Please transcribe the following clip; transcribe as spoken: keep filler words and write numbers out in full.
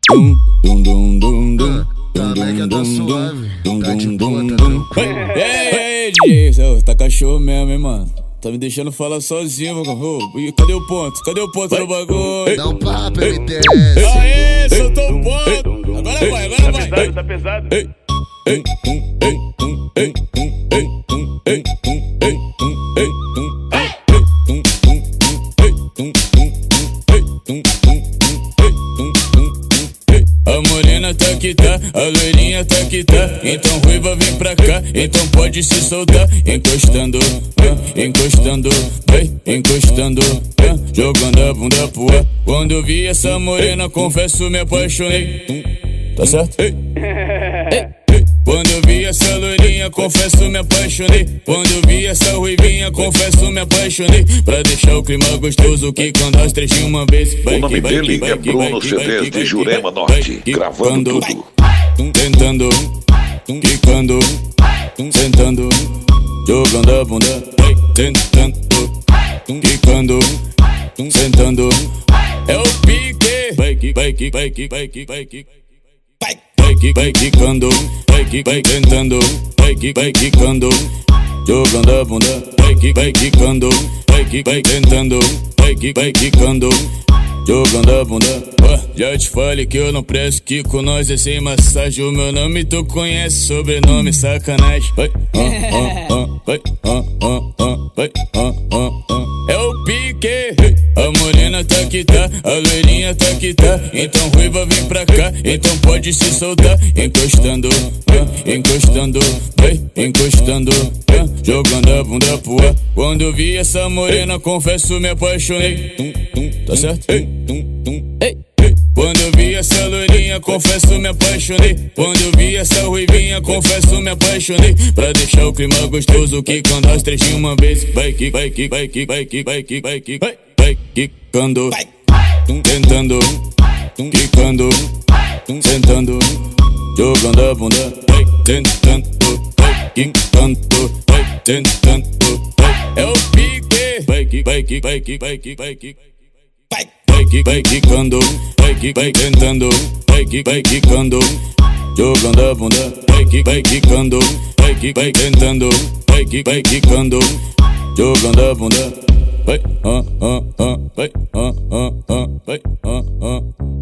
Dum, dum, dum, dum, dum. Dum, dum, dum, dum. Dum, dum, dum, dum. Ei, ei, D J, tá cachorro mesmo, hein, mano? Tá me deixando falar sozinho, meu cachorro. Cadê o ponto? Cadê o ponto do bagulho? Dá um papo, M T S. Aê, soltou o ponto. Agora vai, agora vai. Tá pesado, tá pesado. Ei, ei, um, ei, um, ei, um, ei, um, ei, um, ei, um, ei, um. A morena tá que tá, a loirinha tá que tá. Então ruiva vem pra cá, então pode se soltar. Encostando, ah, encostando, vai, encostando, ah, jogando a bunda pro ar. Quando eu vi essa morena, confesso, me apaixonei. Tá certo? Ei, ei. Quando eu vi essa loirinha, confesso, me apaixonei. Quando eu vi essa ruivinha, confesso, me apaixonei. Pra deixar o clima gostoso que quando as três de uma vez. O nome dele é Bruno C Ds de Jurema Norte, gravando tudo. Tentando, quicando, sentando, jogando a bunda. Tentando, quicando, sentando. É o pique. Vai que, vai que, vai que, vai que, vai que. Vai que, vai quicando, vai que, vai tentando, vai que, vai quicando, jogando a bunda. Vai que, vai quicando, vai que, vai tentando, vai que, vai quicando, jogando a bunda. Oh, já te falei que eu não presto, que com nós é sem massagem. O meu nome tu conhece, sobrenome sacanagem. Vai, ah, ah, ah, vai, ah, ah, ah, vai, ah, ah, ah. É o pique. A morena tá que tá, a loirinha tá que tá. Então ruiva vem pra cá, então pode se soltar. Encostando, ah, encostando, vai, encostando, ah, jogando a bunda pro ar. Quando eu vi essa morena, confesso, me apaixonei. Tum, tum, tá certo? Ei, tum, tum, ei. Quando eu vi essa loirinha, confesso, me apaixonei. Quando eu vi essa ruivinha, confesso, me apaixonei. Pra deixar o clima gostoso que quando as três de uma vez. Vai que, vai que, vai que, vai que, vai que, vai que, vai, vai quicando, tentando, quicando, sentando, jogando a bunda. Vai tentando, vai quicando, vai tentando, vai. É o pique. Vai que, vai que, vai que, vai que, vai que. Vai que, vai quicando, vai que, vai tentando, vai que, vai quicando, jogando a bunda. Vai que, vai quicando, vai que, vai tentando, vai que, vai quicando, jogando a bunda. Vai, ah, ah, ah, vai, ah, ah, ah, vai, ah, ah.